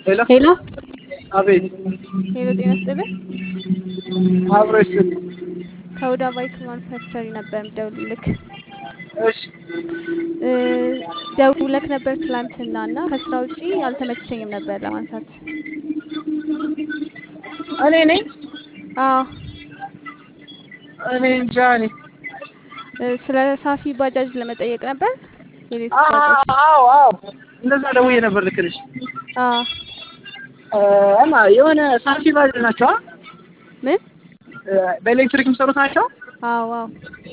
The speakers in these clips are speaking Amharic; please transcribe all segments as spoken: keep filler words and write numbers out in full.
ሄሎ ሄሎ አቤት ሄሎ፣ ጤና ይስጥልኝ። አብሮ ይስጥልኝ። ከሁዳ ባይክ ማኑፋክቸሪ ነበር የምደውልልክ። እሺ እ ደውለክ ነበር ትላንትና እና ከስራ ውጪ አልተመቸኝም ነበር ለማንሳት። እኔ ነኝ አዎ እኔ እንጃ እኔ እ ስለ ሳፊ ባጃጅ ለመጠየቅ ነበር። የኤሌክትሪክ ባጃጅ። አዎ አዎ እንደዛ ደውዬ ነበር ልክልሽ አዎ እና የሆነ ሳፊ ባጃጅ ናቸው አ ምን? በኤሌክትሪክ የሚሰሩት ናቸው። አዎ አዎ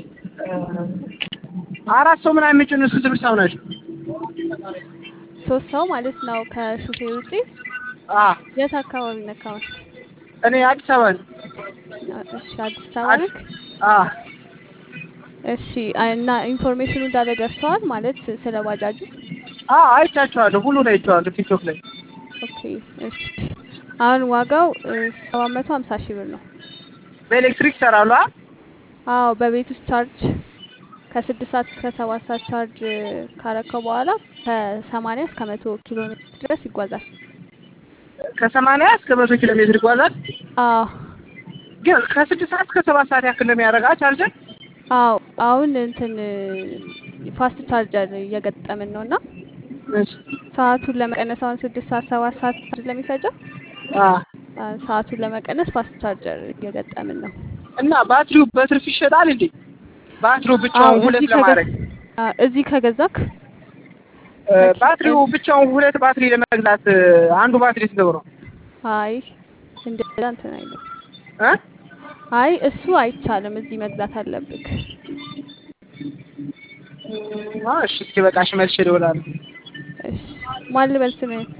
አራት ሰው ምናምን የሚጭኑ ስንት ብር ሰው ናቸው? ሶስት ሰው ማለት ነው ከሹፌር ውጪ። አ የት አካባቢ ነክ አሁን? እኔ አዲስ አበባ ነኝ። እሺ አዲስ አበባ ነክ? አ እሺ እና ኢንፎርሜሽኑ እንዳለ ደርሰዋል ማለት ስለ ባጃጁ? አ አይቻቸዋለሁ፣ ሁሉን አይቼዋለሁ ቲክቶክ ላይ። ኦኬ እሺ አሁን ዋጋው ሰባት መቶ ሃምሳ ሺህ ብር ነው። በኤሌክትሪክ ይሰራሉ? አ አዎ በቤት ውስጥ ቻርጅ ከስድስት ሰዓት እስከ ሰባት ሰዓት ቻርጅ ካረከው በኋላ ከሰማንያ እስከ መቶ ኪሎ ሜትር ድረስ ይጓዛል። ከሰማንያ እስከ መቶ ኪሎ ሜትር ይጓዛል። አዎ ግን ከስድስት ሰዓት እስከ ሰባት ሰዓት ያክል ነው የሚያደርጋ ቻርጀር? አዎ አሁን እንትን ፋስት ቻርጀር እየገጠምን ነው እና እሺ ሰዓቱን ለመቀነስ አሁን ስድስት ሰዓት ሰባት ሰዓት ስለሚፈጀው አ ሰዓቱን ለመቀነስ ፋስት ቻርጀር እየገጠምን ነው። እና ባትሪው በትርፍ ይሸጣል እንዴ? ባትሪው አዎ ብቻውን ሁለት እዚህ ለማድረግ እዚህ ከገዛክ ባትሪው ብቻውን ሁለት ባትሪ ለመግዛት አንዱ ባትሪ ስንት ብር ነው? አይ እንደዛ እንትን አይልም። እ አይ እሱ አይቻልም፣ እዚህ መግዛት አለብክ። እሺ እስኪ በቃ እሺ መልሼ እደውላለሁ። እሺ ማን ልበል ስምህን?